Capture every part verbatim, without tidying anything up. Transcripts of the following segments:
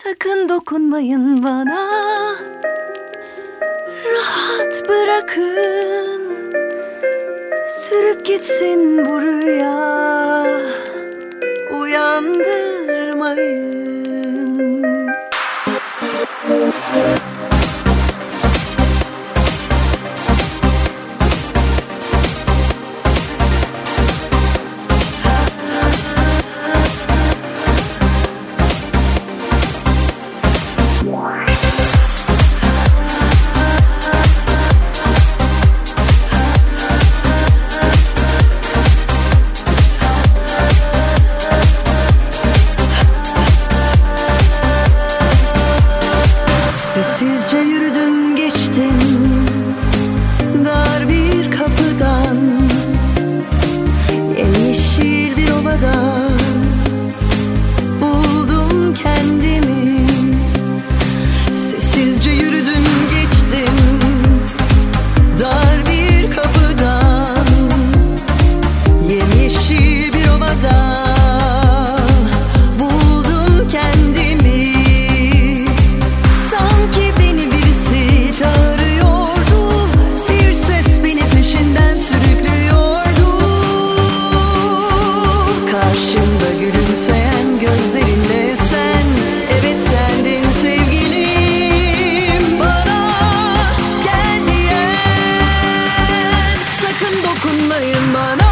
Sakın dokunmayın bana, rahat bırakın, sürüp gitsin bu rüya, uyandırmayın. Sessizce yürüdüm geçtim dar bir kapıdan, yemyeşil bir ovada buldum kendimi. Sessizce yürüdüm geçtim dar bir kapıdan, yemyeşil bir ovada buldum kendimi. Gülümseyen gözlerinle sen, evet sendin sevgilim, bana gel diyen. Sakın dokunmayın bana,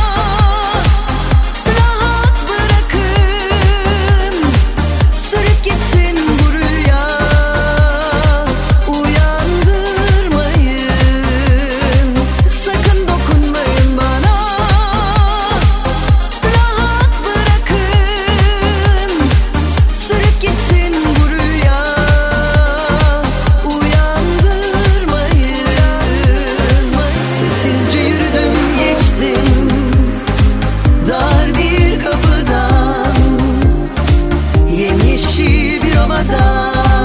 rahat bırakın, sürüp gitsin bu rüya, uyandırmayın. Sakın dokunmayın bana, dar bir kapıdan, yemyeşil bir ovada